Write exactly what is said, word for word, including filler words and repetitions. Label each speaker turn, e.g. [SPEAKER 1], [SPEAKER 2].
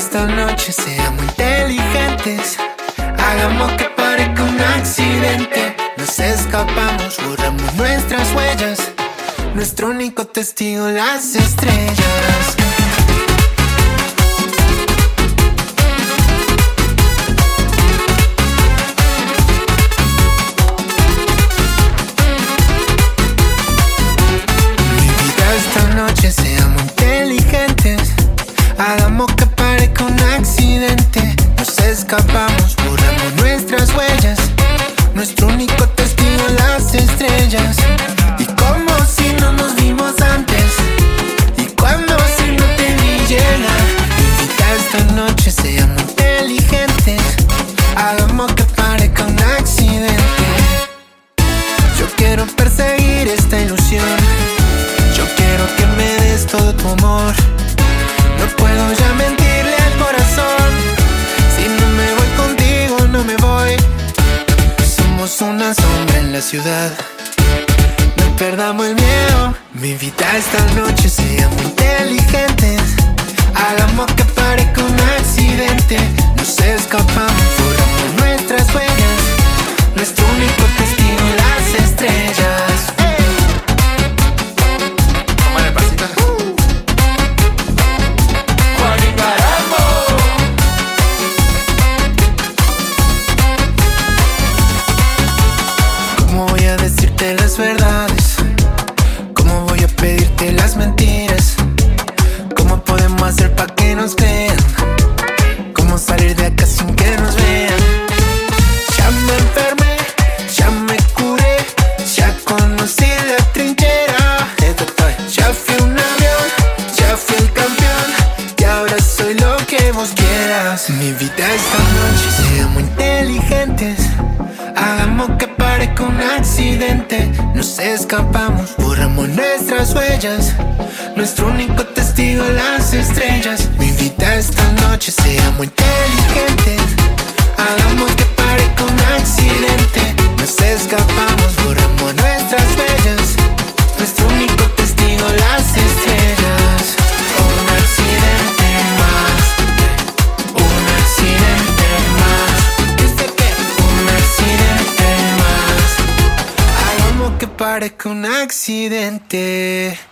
[SPEAKER 1] esta noche seamos inteligentes. Hagamos que parezca un accidente. Nos escapamos, borramos nuestras huellas. Nuestro único testigo, las estrellas. Esta noche seamos inteligentes. Hagamos que parezca un accidente. Nos escapamos, borramos nuestras huellas. Nuestro único testigo, las estrellas. Y como si no nos vimos antes. Y cuando si no te vi llegar. Invita esta noche seamos inteligentes. Hagamos que parezca un accidente. Yo quiero perseguir esta ilusión. Yo quiero que me des todo tu amor. No puedo ya mentirle al corazón. Si no me voy contigo, no me voy. Somos una sombra en la ciudad. No perdamos el miedo. Me invita esta noche, seamos inteligentes. Hagamos que parezca un accidente. Nos escapamos, borramos nuestras huellas. Nuestro único testigo, las estrellas. Las verdades, ¿cómo voy a pedirte las mentiras? ¿Cómo podemos hacer pa' que nos crean? ¿Cómo salir de acá sin que nos vean? Ya me enfermé, ya me curé, ya conocí la trinchera. Ya fui un avión, ya fui el campeón, y ahora soy lo que vos quieras. Mi vida esta noche, seamos inteligentes. Hagamos que parezca un accidente. Nos escapamos, borramos nuestras huellas. Nuestro único testigo, las estrellas. Me invita esta noche, seamos inteligentes. Hagamos que parezca un accidente. Nos escapamos, borramos nuestras huellas. Nuestro único testigo, las estrellas. Un accidente más. Un accidente más. Un accidente más. Hagamos que parezca un accidente.